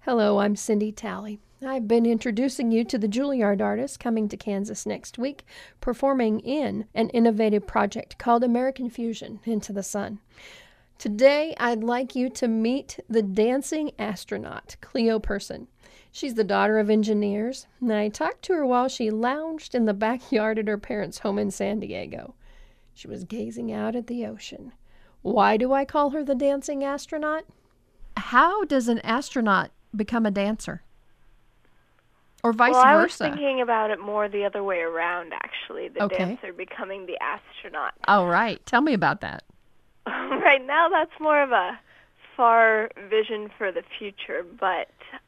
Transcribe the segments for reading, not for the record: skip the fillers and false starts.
Hello, I'm Cindy Talley. I've been introducing you to the Juilliard artists coming to Kansas next week, performing in an innovative project called American Fusion Into the Sun. Today, I'd like you to meet the dancing astronaut, Cleo Person. She's the daughter of engineers, and I talked to her while she lounged in the backyard at her parents' home in San Diego. She was gazing out at the ocean. Why do I call her the dancing astronaut? How does an astronaut become a dancer? Or vice versa? I was thinking about it more the other way around, actually. The dancer becoming the astronaut. Oh, right. Tell me about that. Right now, that's more of a far vision for the future, but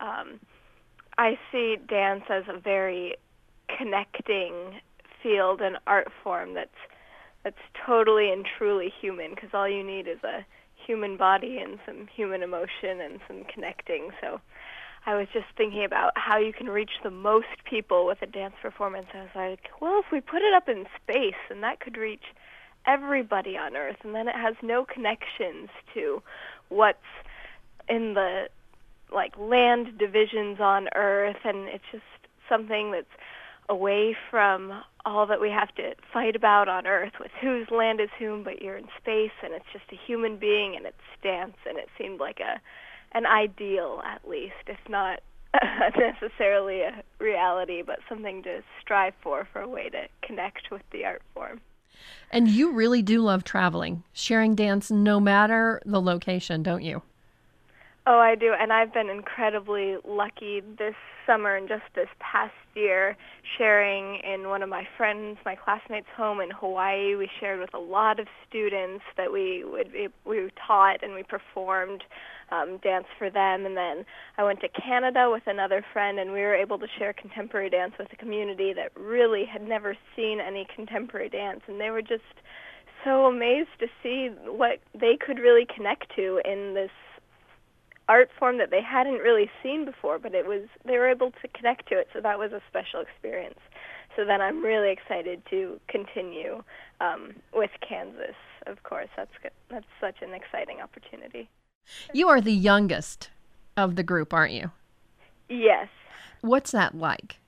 I see dance as a very connecting field and art form that's totally and truly human, because all you need is a human body and some human emotion and some connecting. So I was just thinking about how you can reach the most people with a dance performance. I was like, well, if we put it up in space, then that could reach everybody on Earth, and then it has no connections to what's in the land divisions on Earth, and it's just something that's away from all that we have to fight about on Earth with whose land is whom, but you're in space, and it's just a human being, and it's dance, and it seemed like an ideal, at least, if not necessarily a reality, but something to strive for a way to connect with the art form. And you really do love traveling, sharing dance no matter the location, don't you? Oh, I do, and I've been incredibly lucky this summer and just this past year sharing in one of my friends, my classmates' home in Hawaii. We shared with a lot of students that we taught and we performed dance for them, and then I went to Canada with another friend, and we were able to share contemporary dance with a community that really had never seen any contemporary dance, and they were just so amazed to see what they could really connect to in this art form that they hadn't really seen before, but they were able to connect to it, so that was a special experience. So then I'm really excited to continue with Kansas, of course. That's such an exciting opportunity. You are the youngest of the group, aren't you? Yes. What's that like?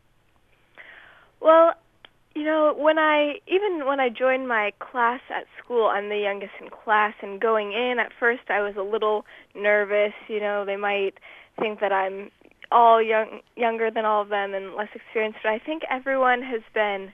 Well, when I joined my class at school, I'm the youngest in class, and going in, at first I was a little nervous. They might think that I'm all younger than all of them and less experienced, but I think everyone has been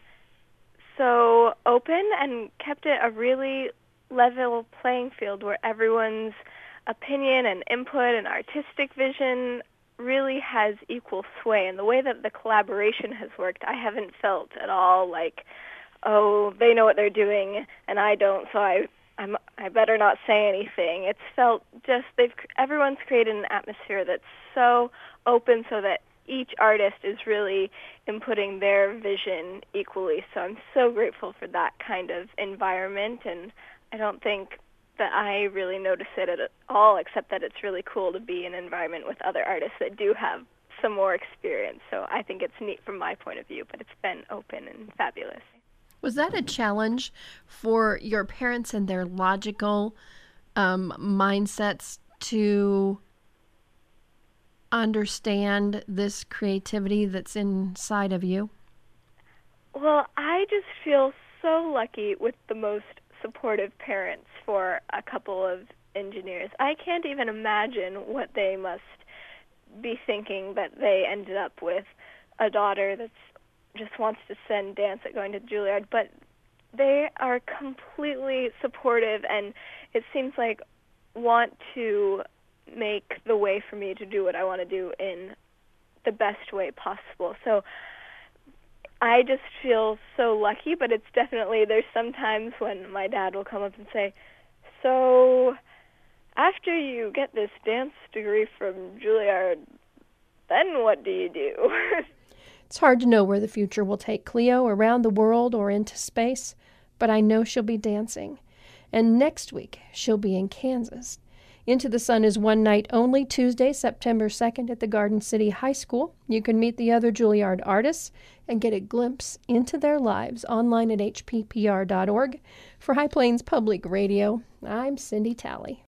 so open and kept it a really level playing field where everyone's opinion and input and artistic vision really has equal sway. And the way that the collaboration has worked, I haven't felt at all like, oh, they know what they're doing and I don't, so I better not say anything. It's felt just everyone's created an atmosphere that's so open so that each artist is really inputting their vision equally. So I'm so grateful for that kind of environment, and I don't think that I really notice it at all, except that it's really cool to be in an environment with other artists that do have some more experience. So I think it's neat from my point of view, but it's been open and fabulous. Was that a challenge for your parents and their logical mindsets to understand this creativity that's inside of you? Well, I just feel so lucky with the most supportive parents for a couple of engineers. I can't even imagine what they must be thinking that they ended up with a daughter that's just wants to send dance at going to Juilliard, but they are completely supportive, and it seems like want to make the way for me to do what I want to do in the best way possible. So I just feel so lucky, but it's definitely, there's sometimes when my dad will come up and say, so after you get this dance degree from Juilliard, then what do you do? It's hard to know where the future will take Cleo, around the world or into space, but I know she'll be dancing. And next week, she'll be in Kansas. Into the Sun is one night only, Tuesday, September 2nd at the Garden City High School. You can meet the other Juilliard artists and get a glimpse into their lives online at hppr.org. For High Plains Public Radio, I'm Cindy Talley.